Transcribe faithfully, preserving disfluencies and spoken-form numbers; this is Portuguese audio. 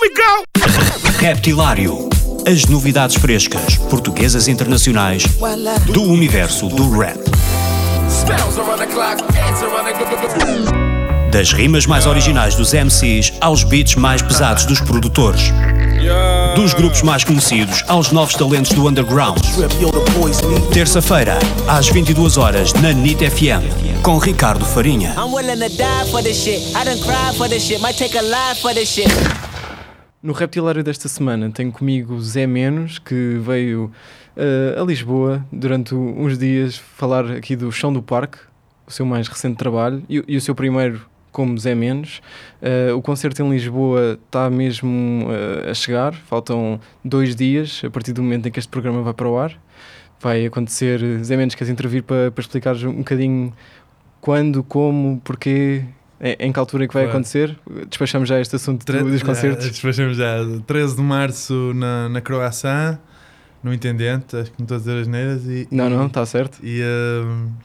we go! Reptilário. As novidades frescas, portuguesas e internacionais, do universo do rap. Das rimas mais originais dos M Cs aos beats mais pesados dos produtores. Dos grupos mais conhecidos aos novos talentos do underground. Terça-feira, às vinte e duas horas, na N I T F M, com Ricardo Farinha. No Reptilário desta semana tenho comigo Zé Menos, que veio uh, a Lisboa durante uns dias falar aqui do Chão do Parque, o seu mais recente trabalho, e, e o seu primeiro como Zé Menos. Uh, o concerto em Lisboa está mesmo uh, a chegar, faltam dois dias a partir do momento em que este programa vai para o ar. Vai acontecer. Zé Menos, queres intervir para, para explicar um bocadinho quando, como, porquê, em que altura é que vai claro. acontecer? Despachamos já este assunto Tre- dos concertos. Já, despachamos já. treze de março na, na Croácia, no Intendente, acho que não estou a dizer as neiras. E, não, e, não, está certo. E, uh,